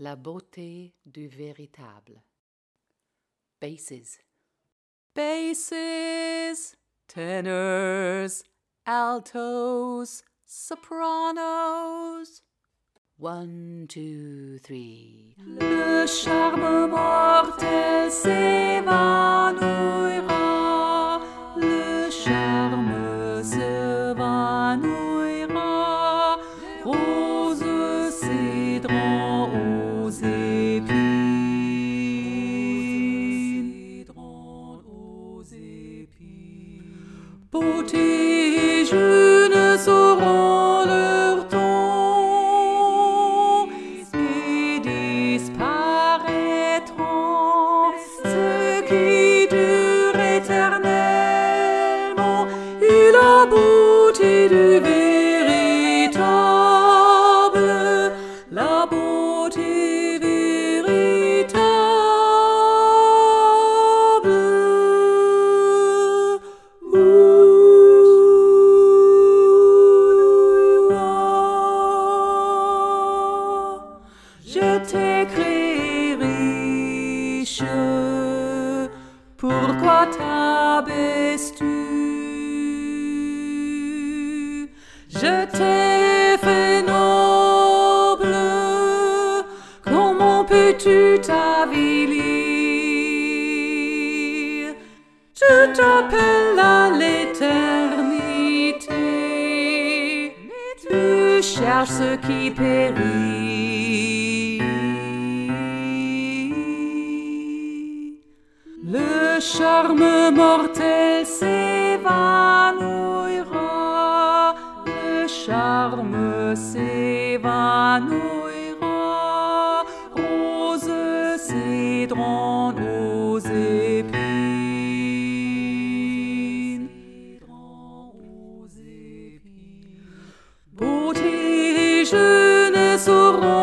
La beauté du véritable. Basses. Basses, tenors, altos, sopranos. 1, 2, 3. Le charme mortel s'évanouira, le charme s'évanouira, rose cédran aux épines. Beauté et jeunes sauront leur ton et disparaîtront ce qui dure éternellement et la beauté du véritable, la beauté véritable. Je t'ai créé riche, pourquoi t'abaisses-tu? Je t'ai fait noble, comment peux-tu t'avilir? Je t'appelle à l'éternité, tu cherches ce qui périt. Le charme mortel s'évanouira, le charme s'évanouira, rose cédran aux épines. Beauté et jeunes sauront